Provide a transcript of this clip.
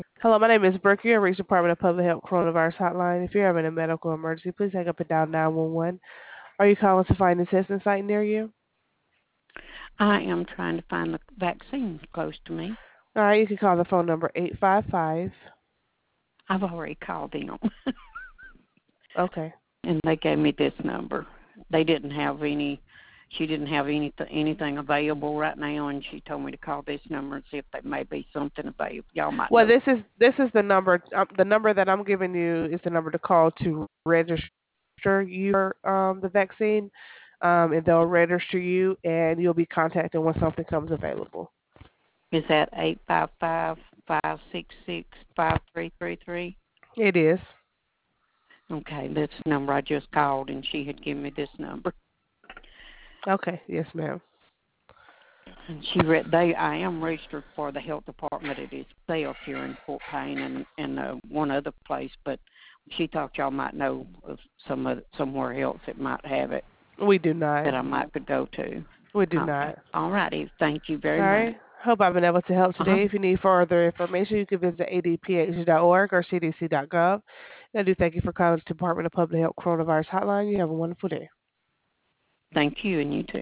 Hello, my name is Brooke. You have reached Department of Public Health Coronavirus Hotline. If you're having a medical emergency, please hang up and dial 911. Are you calling to find a testing site near you? I am trying to find the vaccine close to me. All right, you can call the phone number 855. I've already called them, Okay. and they gave me this number. They didn't have any. She didn't have anything available right now, and she told me to call this number and see if there may be something available. Y'all might Well, know. this is the number. The number that I'm giving you is the number to call to register you for the vaccine, and they'll register you, and you'll be contacted when something comes available. Is that 855-566-5333? It is. Okay, that's the number I just called, and she had given me this number. Okay. Yes, ma'am. And I am registered for the health department at itself here in Fort Payne and one other place, but she thought y'all might know of somewhere else that might have it We do not. that I might could go to. We do Okay, not. all righty. Thank you All very much. right. Hope I've been able to help Uh huh. today. If you need further information, you can visit adph.org or cdc.gov. And I do thank you for calling the Department of Public Health Coronavirus Hotline. You have a wonderful day. Thank you, and you too.